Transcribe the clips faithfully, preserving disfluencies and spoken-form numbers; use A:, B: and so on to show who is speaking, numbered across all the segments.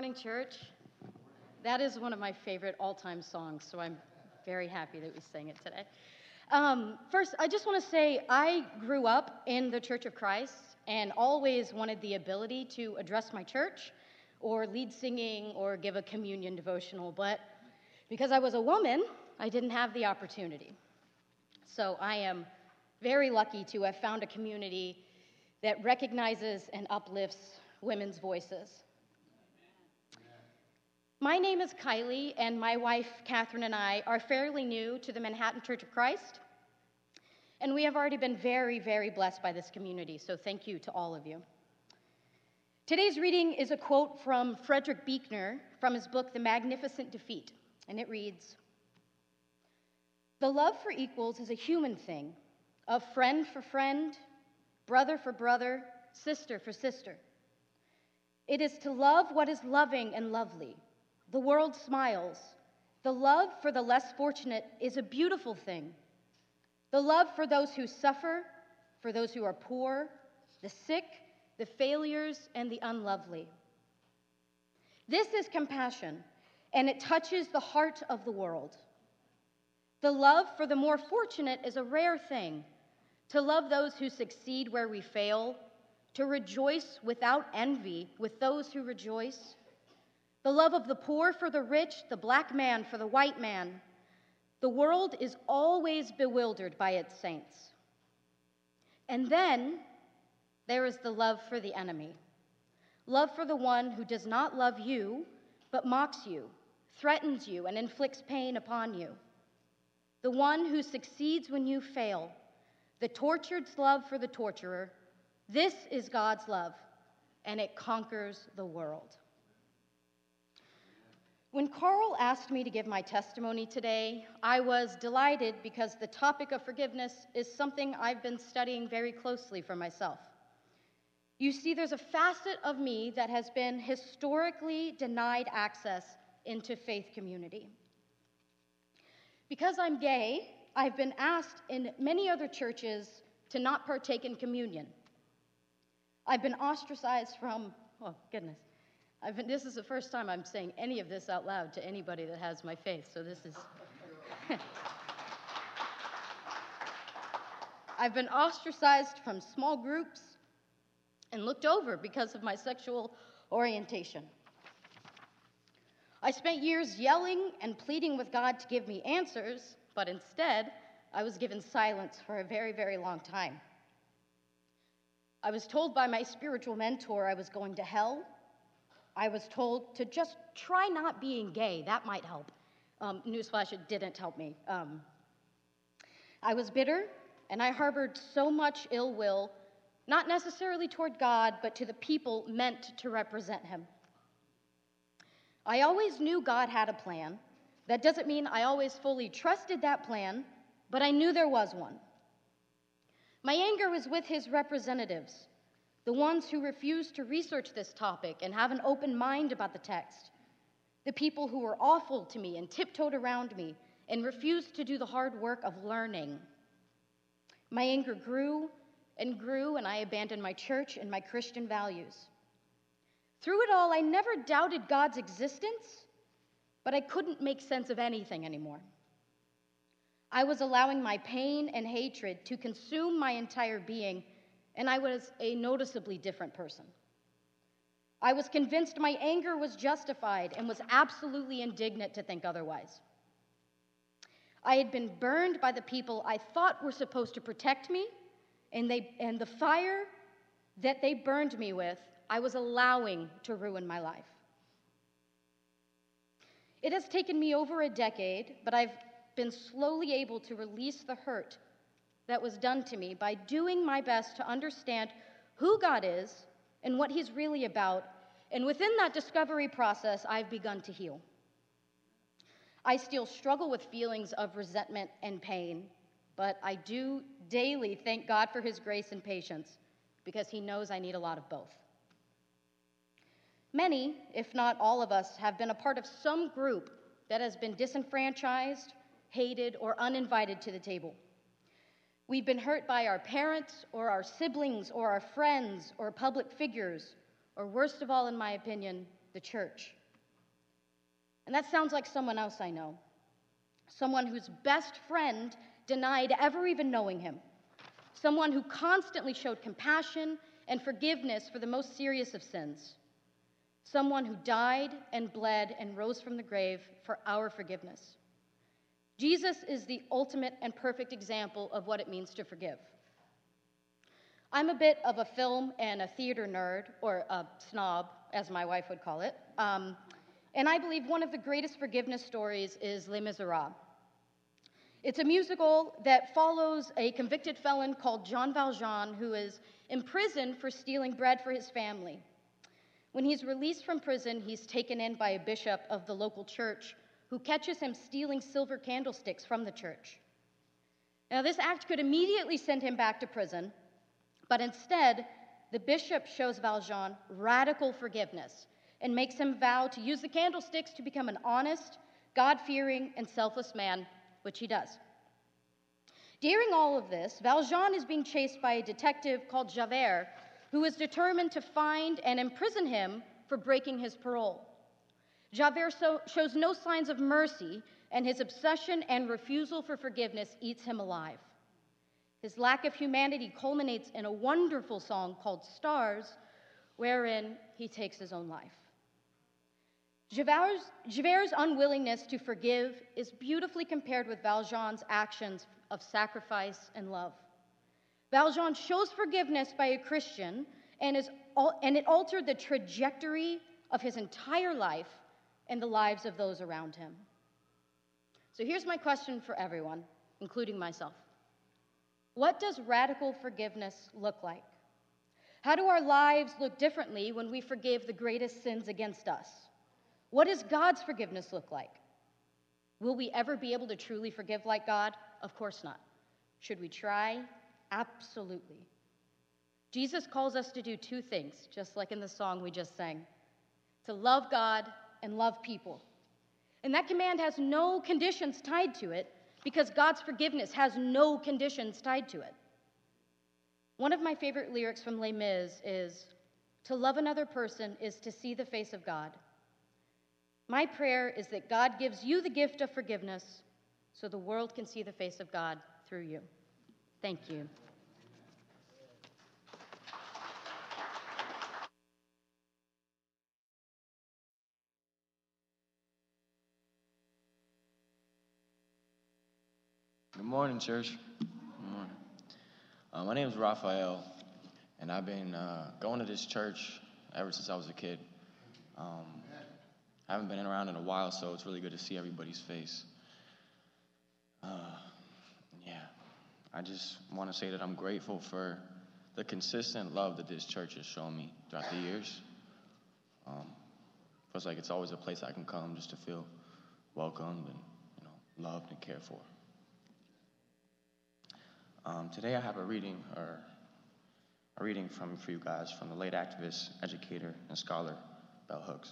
A: morning, church. That is one of my favorite all-time songs, so I'm very happy that we sang it today. Um, first, I just want to say I grew up in the Church of Christ and always wanted the ability to address my church or lead singing or give a communion devotional, but because I was a woman, I didn't have the opportunity. So I am very lucky to have found a community that recognizes and uplifts women's voices. My name is Kylie, and my wife, Catherine, and I are fairly new to the Manhattan Church of Christ, and we have already been very, very blessed by this community, so thank you to all of you. Today's reading is a quote from Frederick Buechner from his book, The Magnificent Defeat, and it reads, "The love for equals is a human thing, of friend for friend, brother for brother, sister for sister. It is to love what is loving and lovely. The world smiles. The love for the less fortunate is a beautiful thing. The love for those who suffer, for those who are poor, the sick, the failures, and the unlovely. This is compassion, and it touches the heart of the world. The love for the more fortunate is a rare thing. To love those who succeed where we fail, to rejoice without envy with those who rejoice. The love of the poor for the rich, the black man for the white man. The world is always bewildered by its saints. And then there is the love for the enemy. Love for the one who does not love you, but mocks you, threatens you, and inflicts pain upon you. The one who succeeds when you fail. The tortured's love for the torturer. This is God's love, and it conquers the world." When Carl asked me to give my testimony today, I was delighted because the topic of forgiveness is something I've been studying very closely for myself. You see, there's a facet of me that has been historically denied access into faith community. Because I'm gay, I've been asked in many other churches to not partake in communion. I've been ostracized from, oh goodness, I've been, this is the first time I'm saying any of this out loud to anybody that has my faith, so this is... I've been ostracized from small groups and looked over because of my sexual orientation. I spent years yelling and pleading with God to give me answers, but instead, I was given silence for a very, very long time. I was told by my spiritual mentor I was going to hell. I was told to just try not being gay. That might help. Um, newsflash, it didn't help me. Um, I was bitter, and I harbored so much ill will, not necessarily toward God, but to the people meant to represent him. I always knew God had a plan. That doesn't mean I always fully trusted that plan, but I knew there was one. My anger was with his representatives, the ones who refused to research this topic and have an open mind about the text, the people who were awful to me and tiptoed around me and refused to do the hard work of learning. My anger grew and grew, and I abandoned my church and my Christian values. Through it all, I never doubted God's existence, but I couldn't make sense of anything anymore. I was allowing my pain and hatred to consume my entire being, and I was a noticeably different person. I was convinced my anger was justified and was absolutely indignant to think otherwise. I had been burned by the people I thought were supposed to protect me, and they and the fire that they burned me with, I was allowing to ruin my life. It has taken me over a decade, but I've been slowly able to release the hurt that was done to me by doing my best to understand who God is and what he's really about, and within that discovery process, I've begun to heal. I still struggle with feelings of resentment and pain, but I do daily thank God for his grace and patience because he knows I need a lot of both. Many, if not all of us, have been a part of some group that has been disenfranchised, hated, or uninvited to the table. We've been hurt by our parents, or our siblings, or our friends, or public figures, or worst of all, in my opinion, the church. And that sounds like someone else I know. Someone whose best friend denied ever even knowing him. Someone who constantly showed compassion and forgiveness for the most serious of sins. Someone who died and bled and rose from the grave for our forgiveness. Jesus is the ultimate and perfect example of what it means to forgive. I'm a bit of a film and a theater nerd, or a snob, as my wife would call it. Um, and I believe one of the greatest forgiveness stories is Les Miserables. It's a musical that follows a convicted felon called Jean Valjean, who is imprisoned for stealing bread for his family. When he's released from prison, he's taken in by a bishop of the local church who catches him stealing silver candlesticks from the church. Now, this act could immediately send him back to prison, but instead, the bishop shows Valjean radical forgiveness and makes him vow to use the candlesticks to become an honest, God-fearing, and selfless man, which he does. During all of this, Valjean is being chased by a detective called Javert, who is determined to find and imprison him for breaking his parole. Javert so, shows no signs of mercy, and his obsession and refusal for forgiveness eats him alive. His lack of humanity culminates in a wonderful song called Stars, wherein he takes his own life. Javert's, Javert's unwillingness to forgive is beautifully compared with Valjean's actions of sacrifice and love. Valjean shows forgiveness by a Christian, and, is, and it altered the trajectory of his entire life and the lives of those around him. So here's my question for everyone, including myself. What does radical forgiveness look like? How do our lives look differently when we forgive the greatest sins against us? What does God's forgiveness look like? Will we ever be able to truly forgive like God? Of course not. Should we try? Absolutely. Jesus calls us to do two things, just like in the song we just sang: to love God and love people. And that command has no conditions tied to it, because God's forgiveness has no conditions tied to it. One of my favorite lyrics from Les Mis is, "To love another person is to see the face of God." My prayer is that God gives you the gift of forgiveness so the world can see the face of God through you. Thank you.
B: Good morning, church. Good morning. Uh, my name is Raphael, and I've been uh, going to this church ever since I was a kid. Um, I haven't been around in a while, so it's really good to see everybody's face. Uh, yeah, I just want to say that I'm grateful for the consistent love that this church has shown me throughout the years. Um, feels like it's always a place I can come just to feel welcomed and, you know, loved and cared for. Um, today I have a reading, or a reading from for you guys from the late activist, educator, and scholar Bell Hooks.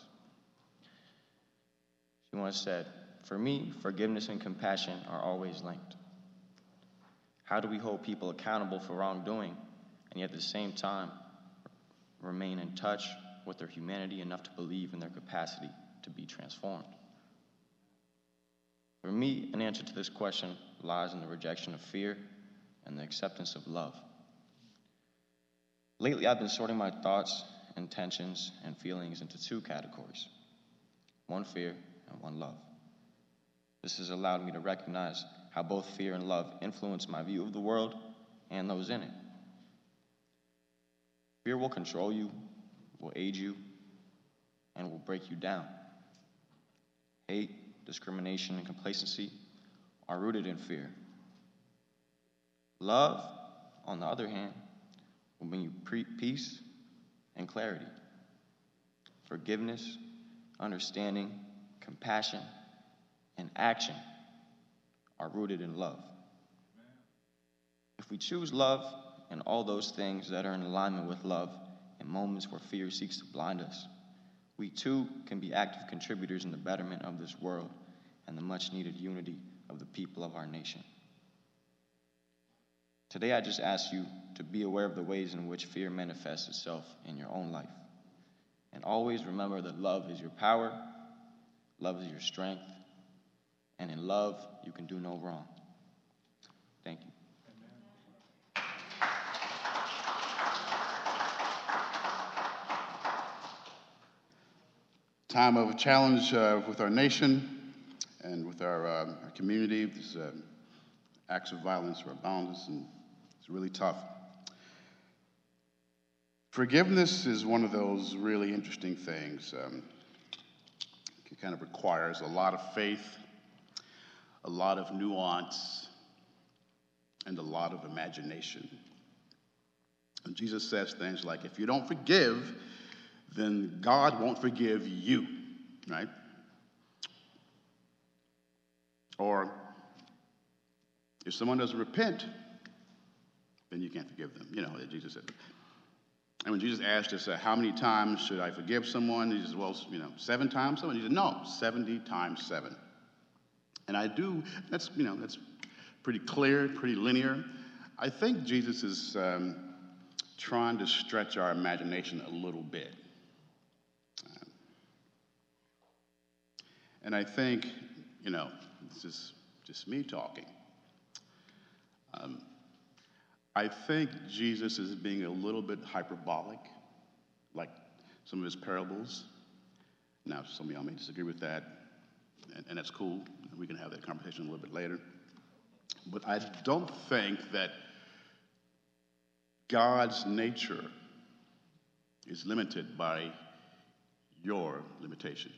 B: She once said, "For me, forgiveness and compassion are always linked. How do we hold people accountable for wrongdoing and yet at the same time remain in touch with their humanity enough to believe in their capacity to be transformed?" For me, an answer to this question lies in the rejection of fear and the acceptance of love. Lately, I've been sorting my thoughts, intentions, and feelings into two categories: one fear and one love. This has allowed me to recognize how both fear and love influence my view of the world and those in it. Fear will control you, will aid you, and will break you down. Hate, discrimination, and complacency are rooted in fear. Love, on the other hand, will bring you pre- peace and clarity. Forgiveness, understanding, compassion, and action are rooted in love. If we choose love and all those things that are in alignment with love in moments where fear seeks to blind us, we too can be active contributors in the betterment of this world and the much-needed unity of the people of our nation. Today, I just ask you to be aware of the ways in which fear manifests itself in your own life. And always remember that love is your power, Love is your strength. And in love, you can do no wrong. Thank you.
C: Time of challenge uh, with our nation and with our, uh, our community. These uh, acts of violence are boundless, and it's really tough. Forgiveness is one of those really interesting things. Um, it kind of requires a lot of faith, a lot of nuance, and a lot of imagination. And Jesus says things like, if you don't forgive, then God won't forgive you, right? Or if someone doesn't repent, then you can't forgive them. You know, Jesus said. And when Jesus asked us, uh, how many times should I forgive someone? He says, well, you know, seven times someone? He said, no, seventy times seven. And I do, that's, you know, that's pretty clear, pretty linear. I think Jesus is um, trying to stretch our imagination a little bit. Um, and I think, you know, this is just me talking. Um, I think Jesus is being a little bit hyperbolic, like some of his parables. Now, some of y'all may disagree with that, and, and that's cool. We can have that conversation a little bit later. But I don't think that God's nature is limited by your limitation.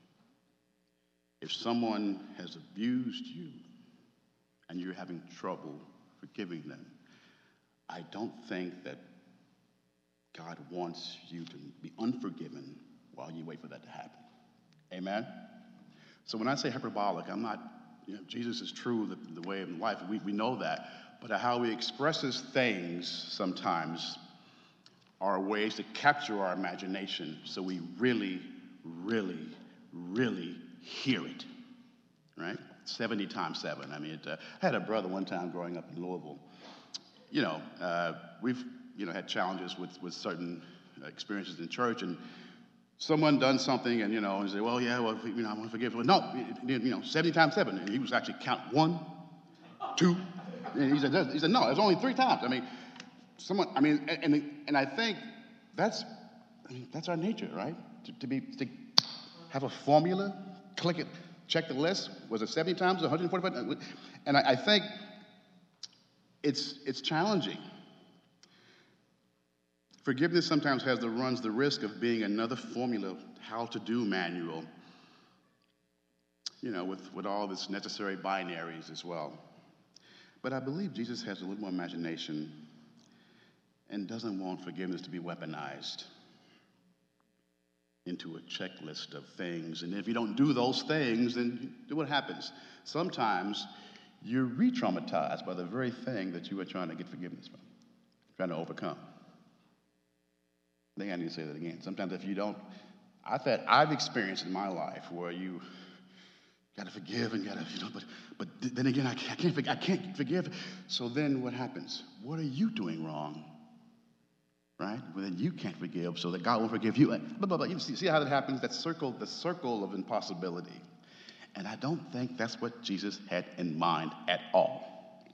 C: If someone has abused you and you're having trouble forgiving them, I don't think that God wants you to be unforgiven while you wait for that to happen. Amen? So when I say hyperbolic, I'm not, you know, Jesus is true, the, the way of life, we, we know that. But how he expresses things sometimes are ways to capture our imagination so we really, really, really hear it, right? seventy times seven. I mean, it, uh, I had a brother one time growing up in Louisville. You know, uh, we've, you know, had challenges with, with certain experiences in church, and someone done something, and, you know, and say, well, yeah, well, you know, I want to forgive. Well, no, you know, seventy times seven. And he was actually count one, two, and he said, he said, no, it's only three times. I mean, someone, I mean, and and I think that's, I mean, that's our nature, right? To, to be, to have a formula, click it, check the list. Was it seventy times, one hundred forty-five? And I, I think it's it's challenging. Forgiveness sometimes has the runs the risk of being another formula, how to do manual, you know, with, with all this necessary binaries as well. But I believe Jesus has a little more imagination and doesn't want forgiveness to be weaponized into a checklist of things. And if you don't do those things, then what happens? Sometimes you're re-traumatized by the very thing that you were trying to get forgiveness from, trying to overcome. I think I need to say that again. Sometimes if you don't, I thought I've experienced in my life where you got to forgive and got to, you know, but but then again, I can't, I can't, I can't forgive. So then what happens? What are you doing wrong? Right? Well, then you can't forgive, so that God won't forgive you. Blah, blah, blah. You see, see how that happens? That circle, the circle of impossibility. And I don't think that's what Jesus had in mind at all.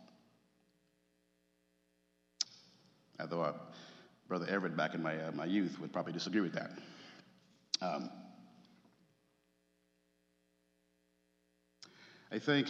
C: Although our Brother Everett back in my, uh, my youth would probably disagree with that. Um, I think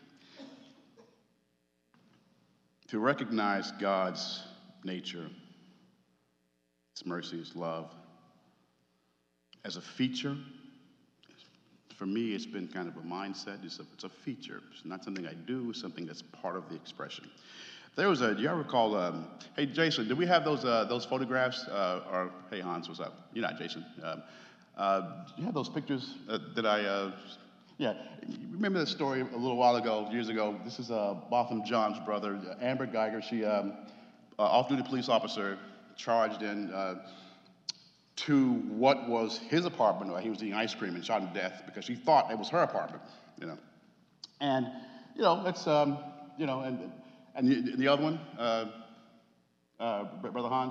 C: to recognize God's nature, His mercy, His love, as a feature, for me, it's been kind of a mindset. It's a, it's a feature. It's not something I do. It's something that's part of the expression. There was a, do y'all recall, um, hey, Jason, do we have those uh, those photographs? Uh, or, hey, Hans, what's up? You're not Jason. Um, uh, do you have those pictures uh, that I, uh, yeah. Remember the story a little while ago, years ago? This is uh, Botham John's brother, Amber Geiger. She, um, uh, off-duty police officer, charged in uh, to what was his apartment, where he was eating ice cream and shot to death because she thought it was her apartment, you know. And, you know, it's, um, you know, and and the, the other one, uh, uh, Brother Hans,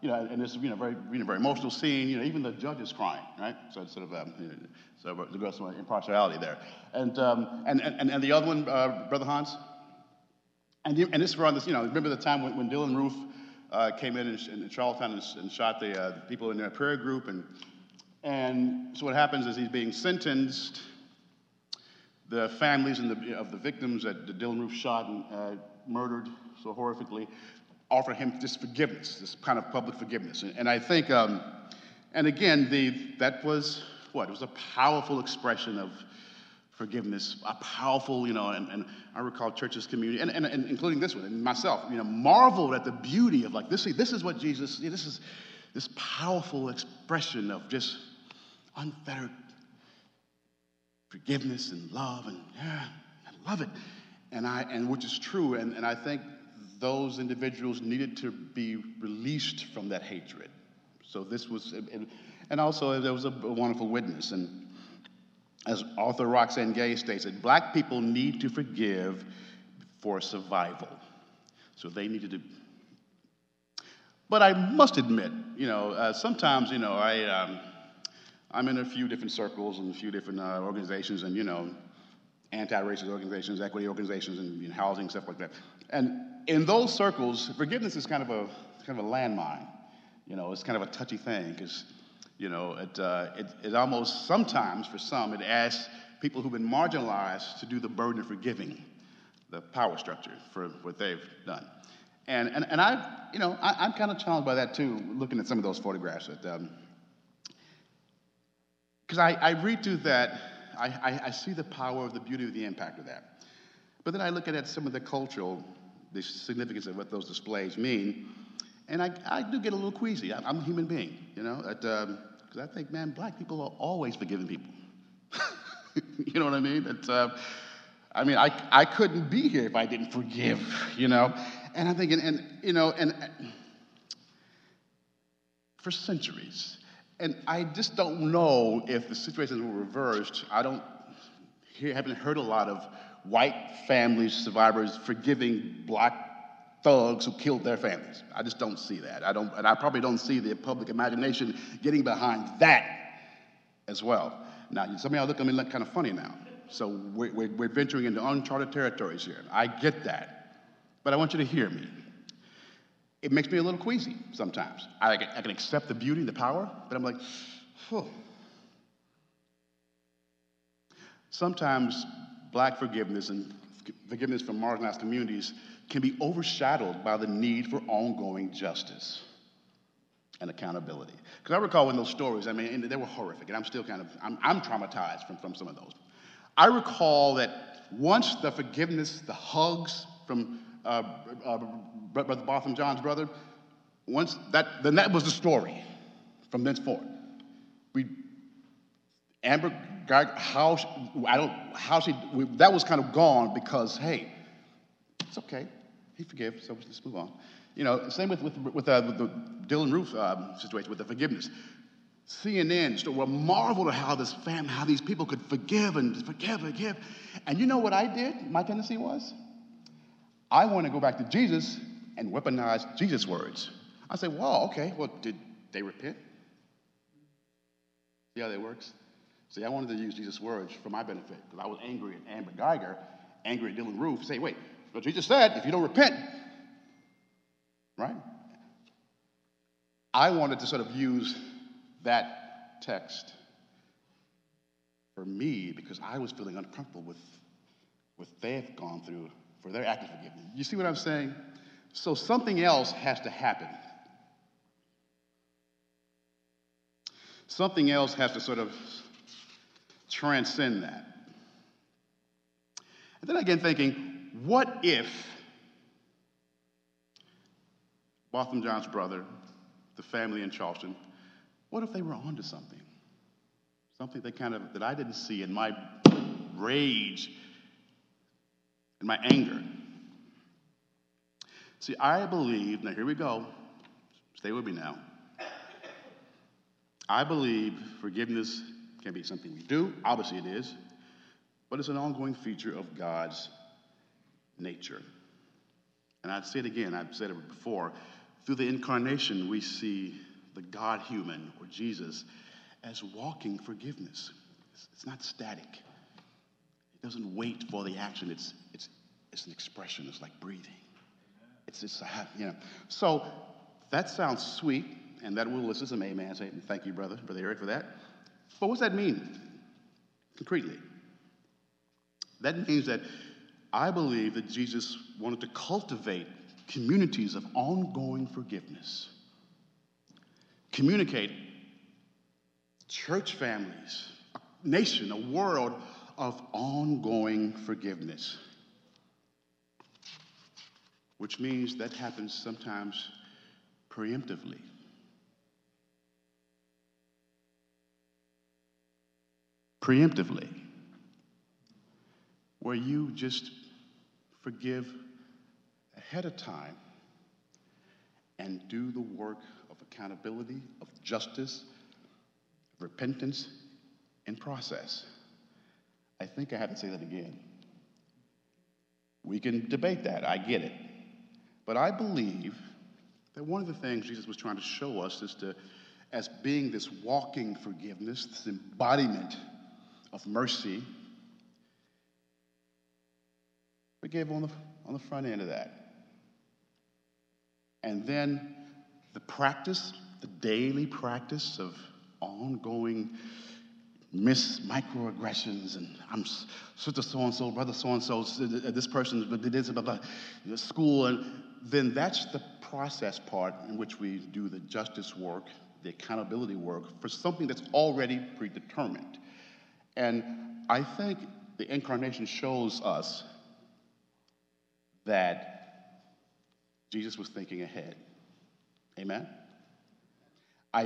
C: you know, and it's, you know, very, you know, very emotional scene. You know, even the judge is crying, right? So it's sort of, um, you know, so there's some impartiality there. And um, and, and and the other one, uh, Brother Hans. And you, and this around this, you know, remember the time when, when Dylan Roof uh, came in in, in Charlottetown and, and shot the, uh, the people in their prayer group, and and so what happens is he's being sentenced. The families and the, of the victims that the Dylan Roof shot and uh, murdered so horrifically offer him this forgiveness, this kind of public forgiveness. And, and I think, um, and again, the that was what? It was a powerful expression of forgiveness, a powerful, you know, and, and I recall churches, community, and, and, and including this one, and myself, you know, marveled at the beauty of like, this, this is what Jesus, this is this powerful expression of just unfettered forgiveness and love, and yeah, I love it. And I, and which is true, and, and I think those individuals needed to be released from that hatred. So this was, and, and also there was a, a wonderful witness, and as author Roxane Gay states, that black people need to forgive for survival. So they needed to. But I must admit, you know, uh, sometimes, you know, I, um, I'm in a few different circles and a few different uh, organizations, and, you know, anti-racist organizations, equity organizations, and you know, housing, stuff like that. And in those circles, forgiveness is kind of a kind of a landmine. You know, it's kind of a touchy thing, because you know, it, uh, it, it almost, sometimes for some, it asks people who've been marginalized to do the burden of forgiving the power structure for what they've done. And, and, and I, you know, I, I'm kind of challenged by that too, looking at some of those photographs. Because um, I, I read through that, I, I, I see the power, the beauty of the impact of that. But then I look at some of the cultural, the significance of what those displays mean, and I, I do get a little queasy. I'm a human being, you know, at, um, because I think, man, black people are always forgiving people. You know what I mean? It's, uh, I mean, I, I couldn't be here if I didn't forgive, you know? And I'm thinking, and, you know, and for centuries. And I just don't know if the situations were reversed. I don't hear, haven't heard a lot of white families, survivors, forgiving black thugs who killed their families. I just don't see that. I don't, and I probably don't see the public imagination getting behind that as well. Now, some of y'all look at me like kind of funny now. So we're, we're, we're venturing into uncharted territories here. I get that, but I want you to hear me. It makes me a little queasy sometimes. I, I can accept the beauty and the power, but I'm like, oh. Sometimes black forgiveness and forgiveness from marginalized communities can be overshadowed by the need for ongoing justice and accountability. Because I recall when those stories, I mean, they were horrific, and I'm still kind of, I'm, I'm traumatized from, from some of those. I recall that once the forgiveness, the hugs from uh, uh, Brother Botham Jean's brother, once that, then that was the story from thenceforth. We, Amber, how, I don't, how she, we, that was kind of gone because, hey, it's okay. He forgives, so let's move on. You know, same with with, with, uh, with the Dylan Roof um, situation, with the forgiveness. C N N still were marveled at how this family, how these people could forgive and forgive, forgive. And you know what I did? My tendency was, I want to go back to Jesus and weaponize Jesus' words. I said, wow, okay, well, did they repent? See how that works? See, I wanted to use Jesus' words for my benefit, because I was angry at Amber Geiger, angry at Dylan Roof, say, wait, but Jesus said, if you don't repent, right? I wanted to sort of use that text for me because I was feeling uncomfortable with what they've gone through for their act of forgiveness. You see what I'm saying? So something else has to happen. Something else has to sort of transcend that. And then again thinking, what if Botham Jean's brother, the family in Charleston, what if they were onto something? Something that kind of, that I didn't see in my rage and my anger. See, I believe, now here we go, stay with me now. I believe forgiveness can be something we do, obviously it is, but it's an ongoing feature of God's nature. And I'd say it again, I've said it before, Through the incarnation, we see the God-human, or Jesus, as walking forgiveness. It's, it's not static. It doesn't wait for the action. It's, it's, it's an expression. It's like breathing. It's, it's a, you know. So that sounds sweet, and that will elicit some amen. Say, thank you, brother, Brother Eric, for that. But what's that mean, concretely? That means that I believe that Jesus wanted to cultivate communities of ongoing forgiveness. Communicate church families, a nation, a world of ongoing forgiveness. Which means that happens sometimes preemptively. Preemptively. Where you just forgive ahead of time and do the work of accountability, of justice, of repentance, and process. I think I have to say that again. We can debate that, I get it. But I believe that one of the things Jesus was trying to show us is to, as being this walking forgiveness, this embodiment of mercy, forgive on the, on the front end of that. And then the practice, the daily practice of ongoing miss microaggressions, and I'm sister so-and-so, brother so-and-so, this person did this, blah, blah, blah, school, and then that's the process part in which we do the justice work, the accountability work for something that's already predetermined. And I think the incarnation shows us that Jesus was thinking ahead. Amen? I,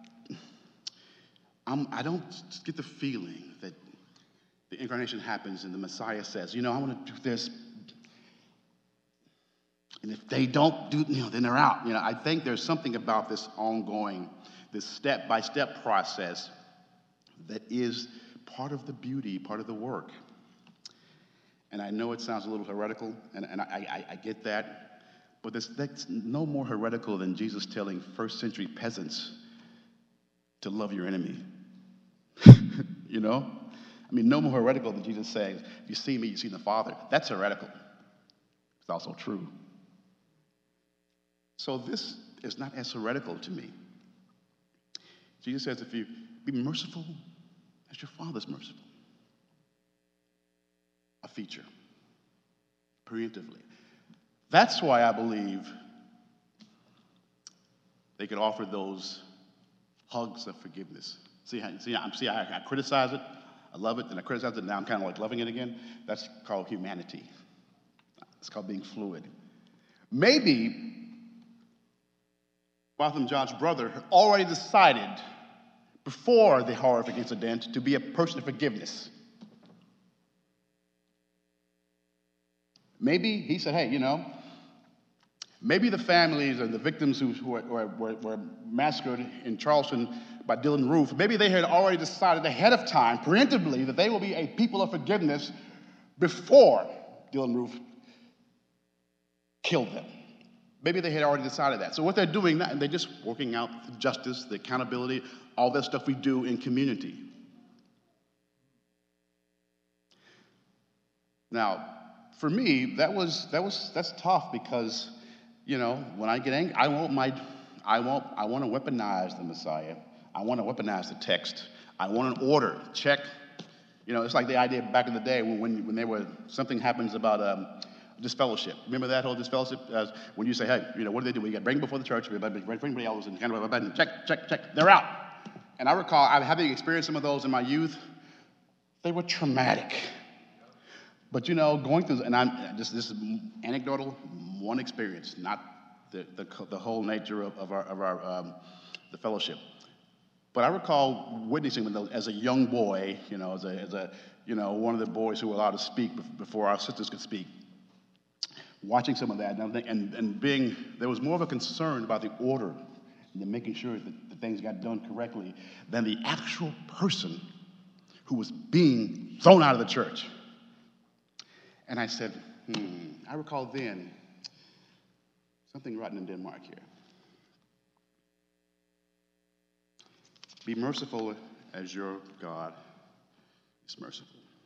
C: I'm, I don't get the feeling that the incarnation happens and the Messiah says, you know, I want to do this. And if they don't do, you know, then they're out. You know, I think there's something about this ongoing, this step-by-step process that is part of the beauty, part of the work. And I know it sounds a little heretical, and, and I, I, I get that. But this, that's no more heretical than Jesus telling first century peasants to love your enemy. You know? I mean, no more heretical than Jesus saying, if you see me, you see the Father. That's heretical. It's also true. So this is not as heretical to me. Jesus says, if you be merciful as your Father's merciful. A feature. Preemptively. That's why I believe they could offer those hugs of forgiveness. See, how, see, see how I, I criticize it, I love it, and I criticize it, now I'm kind of like loving it again? That's called humanity. It's called being fluid. Maybe Bartholomew John's brother had already decided before the horrific incident to be a person of forgiveness. Maybe he said, hey, you know, maybe the families and the victims who, who were, were, were massacred in Charleston by Dylann Roof, maybe they had already decided ahead of time, preemptively, that they will be a people of forgiveness before Dylann Roof killed them. Maybe they had already decided that. So what they're doing now, they're just working out the justice, the accountability, all that stuff we do in community. Now, for me, that was that was that's tough because, you know, when I get angry, I want my, I want I want to weaponize the Messiah. I want to weaponize the text. I want an order. Check. You know, it's like the idea back in the day when when, when there were something happens about um, disfellowship. Remember that whole disfellowship? Uh, when you say, hey, you know, what do they do? We got to bring before the church. We got to bring anybody else and kind of check, check, check. They're out. And I recall I having experienced some of those in my youth. They were traumatic. But, you know, going through, and I'm just, this is anecdotal, one experience, not the the, the whole nature of, of our, of our um, the fellowship. But I recall witnessing those as a young boy, you know, as a, as a, you know, one of the boys who were allowed to speak before our sisters could speak, watching some of that, and, and, and being, there was more of a concern about the order and making sure that the things got done correctly than the actual person who was being thrown out of the church. And I said, hmm, I recall then, something rotten in Denmark here. Be merciful as your God is merciful.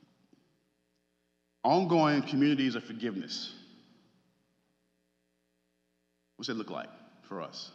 C: Ongoing communities of forgiveness. What's it look like for us?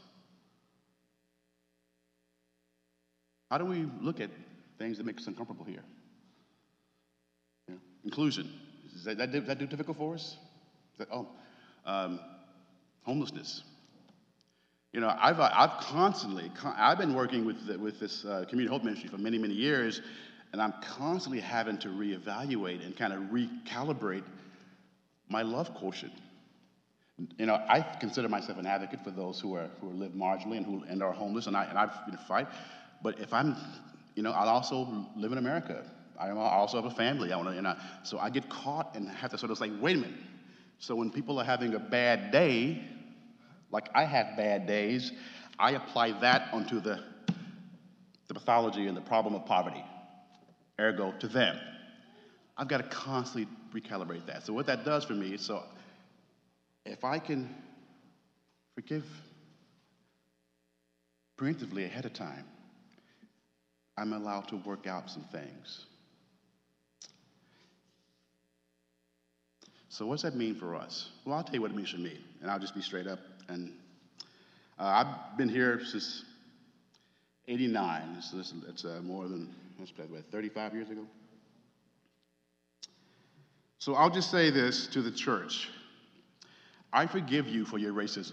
C: How do we look at things that make us uncomfortable here? Yeah. Inclusion. Is that, that, that difficult for us? Is that, oh, um, homelessness. You know, I've, I've constantly, I've been working with, the, with this uh, community hope ministry for many, many years, and I'm constantly having to reevaluate and kind of recalibrate my love quotient. You know, I consider myself an advocate for those who are who live marginally and who and are homeless, and I and I you know, fight. But if I'm, you know, I also live in America. I also have a family. I want to, you know, so I get caught and have to sort of say, wait a minute. So when people are having a bad day, like I have bad days, I apply that onto the the pathology and the problem of poverty. Ergo, to them. I've got to constantly recalibrate that. So what that does for me is so. If I can forgive preemptively ahead of time, I'm allowed to work out some things. So what's that mean for us? Well, I'll tell you what it means for me, and I'll just be straight up. And uh, I've been here since eighty-nine, so this, it's uh, more than, that's what, thirty-five years ago? So I'll just say this to the church. I forgive you for your racism.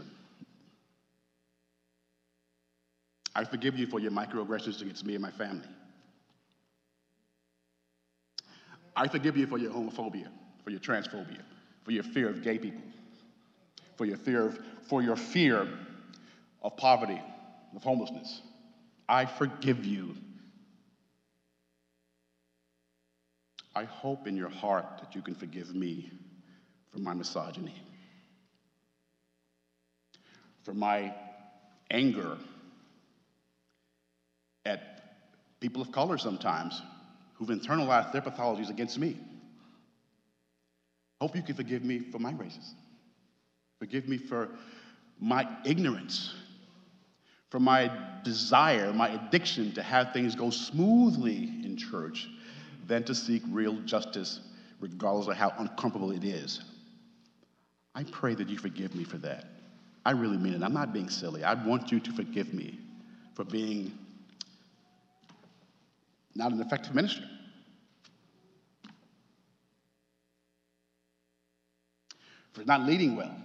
C: I forgive you for your microaggressions against me and my family. I forgive you for your homophobia, for your transphobia, for your fear of gay people, for your fear of, for your fear of poverty, of homelessness. I forgive you. I hope in your heart that you can forgive me for my misogyny, for my anger at people of color sometimes who've internalized their pathologies against me. Hope you can forgive me for my racism. Forgive me for my ignorance, for my desire, my addiction to have things go smoothly in church than to seek real justice, regardless of how uncomfortable it is. I pray that you forgive me for that. I really mean it. I'm not being silly. I want you to forgive me for being not an effective minister. For not leading well.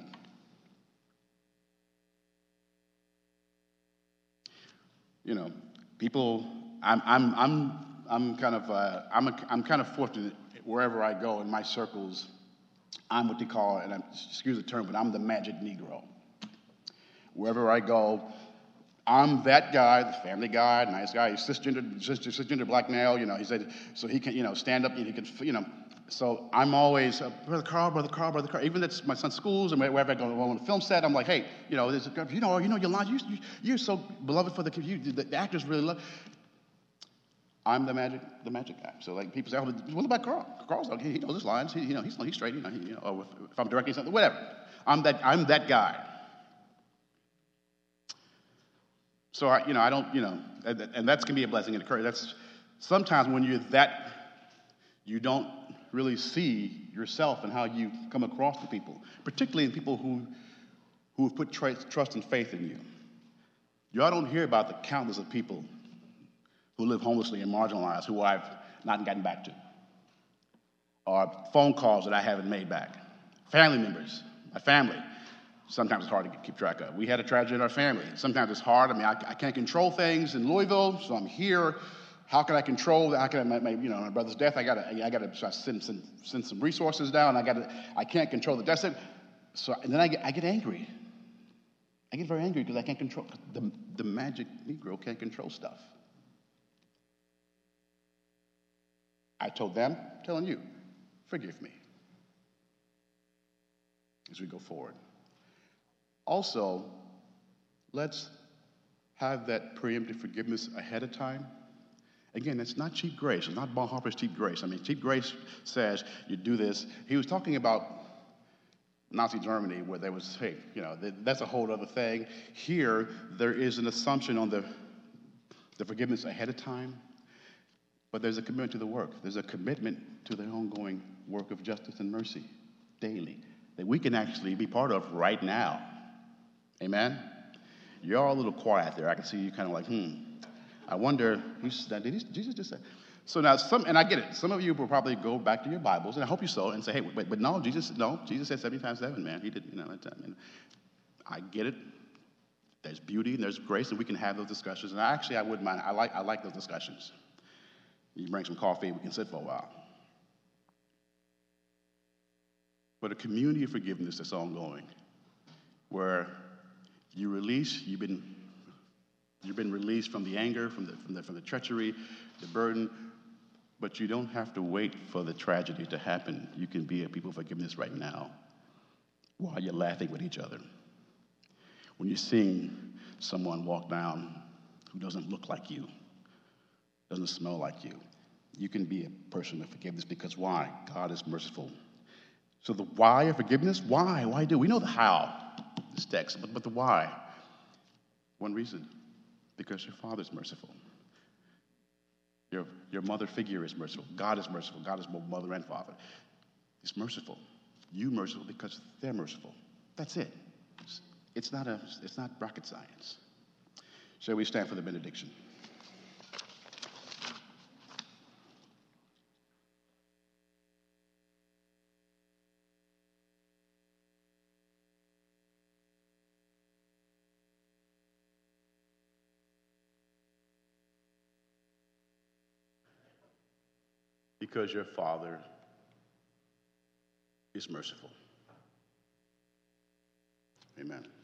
C: You know, people, I'm, I'm, I'm, I'm kind of, uh, I'm, a, I'm kind of fortunate wherever I go in my circles. I'm what they call, and I'm, excuse the term, but I'm the magic Negro. Wherever I go, I'm that guy, the family guy, nice guy, he's cisgender, cisgender black male, you know, he said, so he can, you know, stand up and he can, you know, so I'm always, uh, Brother Carl, Brother Carl, Brother Carl, even at my son's schools and wherever I go on the film set, I'm like, hey, you know, there's a, you know, you know, Yolanda, you, you, you're so beloved for the, you, the, the actors really love. I'm the magic, the magic guy. So like people say, oh, what about Carl? Carl's like, he knows his lines, he, you know, he's, he's straight, you know, he, you know, or if, if I'm directing something, whatever. I'm that, I'm that guy. So, I, you know, I don't, you know, and, and that's going to be a blessing and a curse. That's sometimes when you're that, you don't really see yourself and how you come across to people, particularly in people who who have put tra- trust and faith in you. Y'all don't hear about the countless of people who live homelessly and marginalized who I've not gotten back to, or phone calls that I haven't made back, family members, my family. Sometimes it's hard to keep track of. We had a tragedy in our family. Sometimes it's hard. I mean, I, I can't control things in Louisville, so I'm here. How can I control that? How can I, my, my, you know, my brother's death? I gotta, I gotta send, send, send some resources down. I gotta, I can't control the death. So, and then I get, I get angry. I get very angry because I can't control. The, the magic Negro can't control stuff. I told them, I'm telling you, forgive me as we go forward. Also, let's have that preemptive forgiveness ahead of time. Again, it's not cheap grace. It's not Bonhoeffer's cheap grace. I mean, cheap grace says you do this. He was talking about Nazi Germany where there was, hey, you know, that's a whole other thing. Here, there is an assumption on the, the forgiveness ahead of time, but there's a commitment to the work. There's a commitment to the ongoing work of justice and mercy daily that we can actually be part of right now. Amen? You're all a little quiet there. I can see you kind of like, hmm. I wonder, who's that? Did he, Jesus just say? So now, some, and I get it. Some of you will probably go back to your Bibles, and I hope you so, and say, hey, wait, but no, Jesus, no, Jesus said seventy times seven, man. He didn't, you know, that time. I get it. There's beauty and there's grace, and we can have those discussions. And I, actually, I wouldn't mind. I like, I like those discussions. You bring some coffee, we can sit for a while. But a community of forgiveness that's ongoing, where you release, you've been, you've been released from the anger, from the, from the, from the treachery, the burden, but you don't have to wait for the tragedy to happen. You can be a people of forgiveness right now while you're laughing with each other. When you're seeing someone walk down who doesn't look like you, doesn't smell like you, you can be a person of forgiveness because why? God is merciful. So the why of forgiveness, why? Why do? We know the how, this text, but, but the why. One reason, because your Father's merciful. Your, your mother figure is merciful. God is merciful. God is both mother and father. He's merciful. You merciful because they're merciful. That's it. It's, it's not a, it's not rocket science. Shall we stand for the benediction? Because your Father is merciful. Amen.